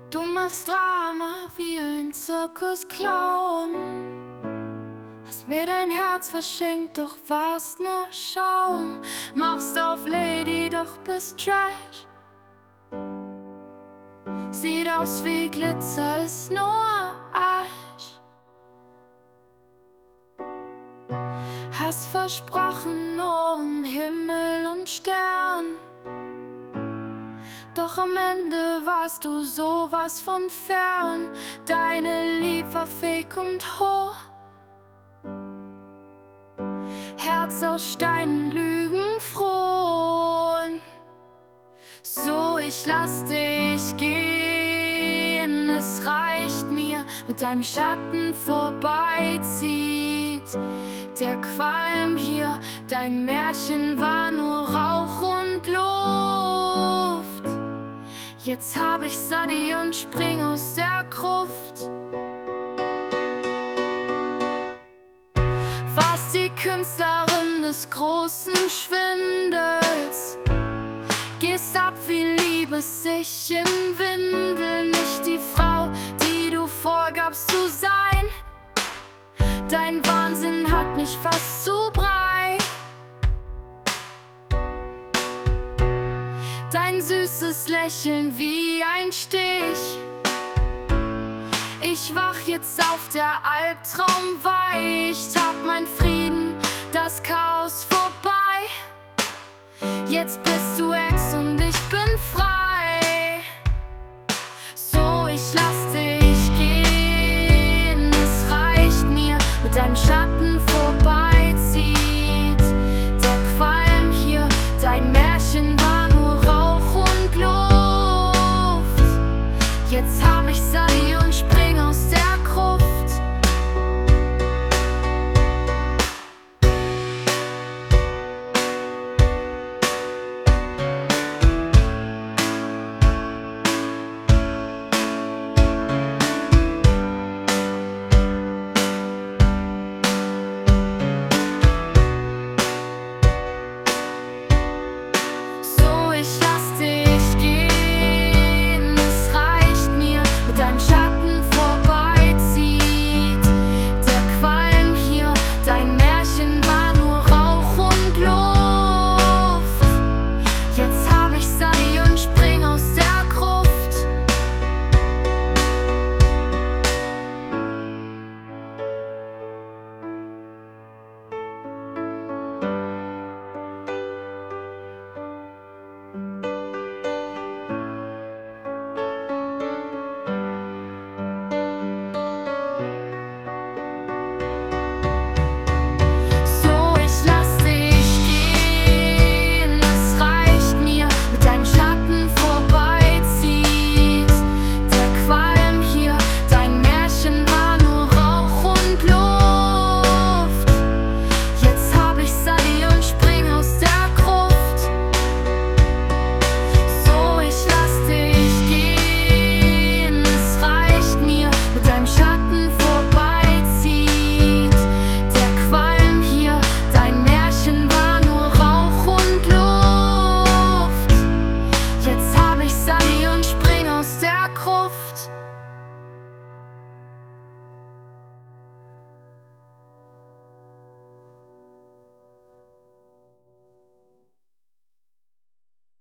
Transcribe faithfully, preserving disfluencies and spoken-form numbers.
Du machst Drama wie ein Zirkusclown, hast mir dein Herz verschenkt, doch warst nur Schaum. Machst auf Lady, doch bist Trash. Sieht aus wie Glitzer, ist nur Asch. Hast versprochen um Himmel und Stern, doch am Ende warst du sowas von fern. Deine Liebe war fake und hoch, Herz aus Stein, Lügen froh. So, ich lass dich gehen, es reicht mir, mit deinem Schatten vorbeizieht der Qualm hier. Dein Märchen war nur Rauch und Luft. Jetzt hab ich Sadi und spring aus der Gruft. Warst die Künstlerin des großen Schwindels, gehst ab wie Liebes sich in Windel. Nicht die Frau, die du vorgabst zu sein. Dein Wahnsinn hat mich fast zu Brei. Dein süßes Lächeln wie ein Stich. Ich wach jetzt auf, der Albtraum weicht. Hab mein Frieden, das Chaos vorbei. Jetzt bist du Ex und ich bin frei. So, ich lass dich gehen, es reicht mir, mit deinem Schatten vorbeizieht der Qualm hier. Dein Märchen war nur Rauch und Luft. Jetzt hab